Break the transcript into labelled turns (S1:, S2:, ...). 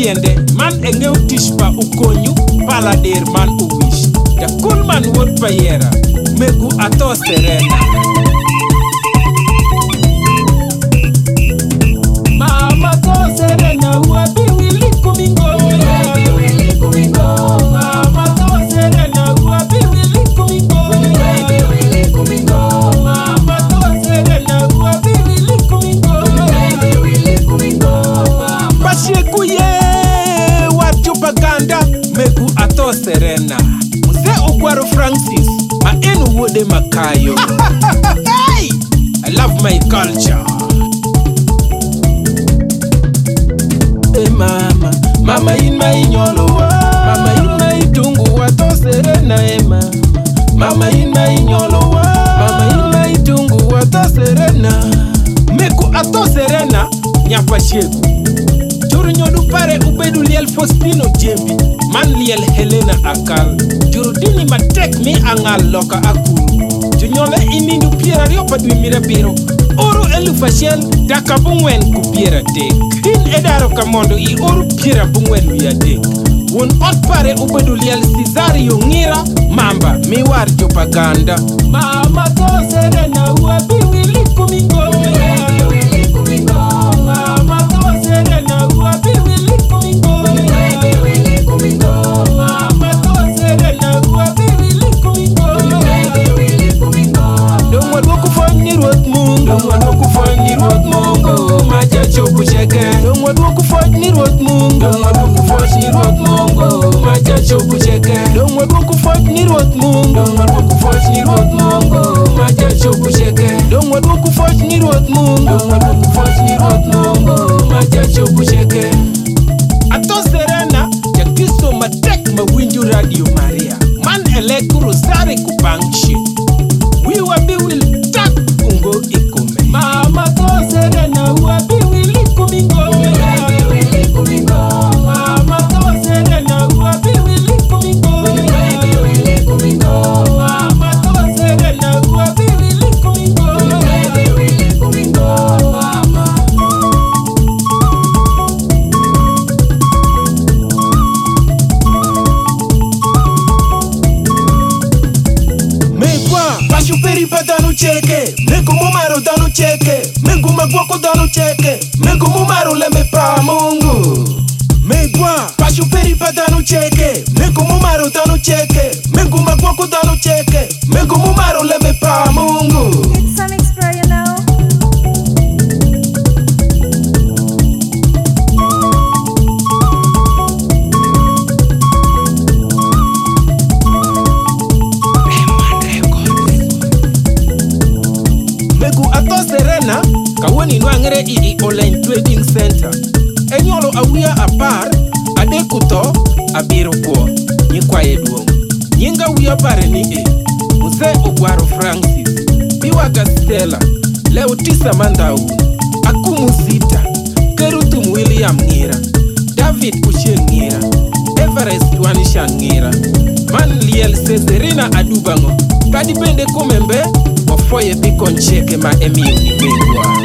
S1: tiende man engeu tishpa ukonyu palader man uwish da kulman wot payera megu ato serena mama to serena wabi wili kumingo mama to serena wabi wili kumingo mama to serena wabi wili kumingo Pashekuye watu baganda megu ato serena Muse Ogwaro Francis ma enu wode makayo Hey! I love my culture Hey mama, mama in my nyolowa Mama in my tungu ato serena Mama in my nyolowa Mama in my tungu ato serena Megu ato serena nyapa sheku Juru nyodu pare ubedu liel Faustino Jembi Man liel Helena Akal Juru dini matek mi angal loka akuru Junyole inindu piera riopa dwi mirabiro Oru elu fashel daka bungwen ku piera dek Din edaro kamondo i oru piera bungwen wia dek Won ot pare ubedu liel Cesario ngira Mamba mi war jopaganda Mama to serena wabi wili kumingo Mama to serena wabi wili kumingo Mama to serena wabi wili kumingo Don't want to find you with Mungo Don't want to find you with Mungo Maja choku sheke Don't want to find you with Mungo Don't want to find you with Mungo Maja choku sheke Don't want to find you with Mungo Don't want to find you with Mungo Maja choku sheke Don't want to find you with Mungo Don't want to find you with Mungo Maja choku sheke Ato serena ya Kristo matek mawinju Radio Maria Man eleku rosare kupangshi We wabi will tak ungo ikome Mama to serena wabi will ikumingo Mama to serena wabi will ikumingo Mama to serena wabi will ikumingo Mama Pashuperi pa danu cheke Mengu mumaro danu cheke Mengu magwako danu cheke Mengu mumaro leme pa Mungu Megwa Pashuperi pa danu cheke Mengu mumaro danu cheke Mengu magwako danu cheke Mengu mumaro leme pa Mungu
S2: It's some explore, you know.
S1: Megu ato serena Kawani nwangere ii online trading center Enyolo awia apar Ade kuto Abiro kwa Nyikwaye duong Nyinga wia pare ni Muse Ogwaro Francis Biwaga Stella Leo tisa mandau Akumu sita Kerutum William ngira David Uche ngira Everest Wanisha ngira Man liel Cesarina Adubango Kadi bende kumembe Wafoye bikon cheke ma emiu ni megwa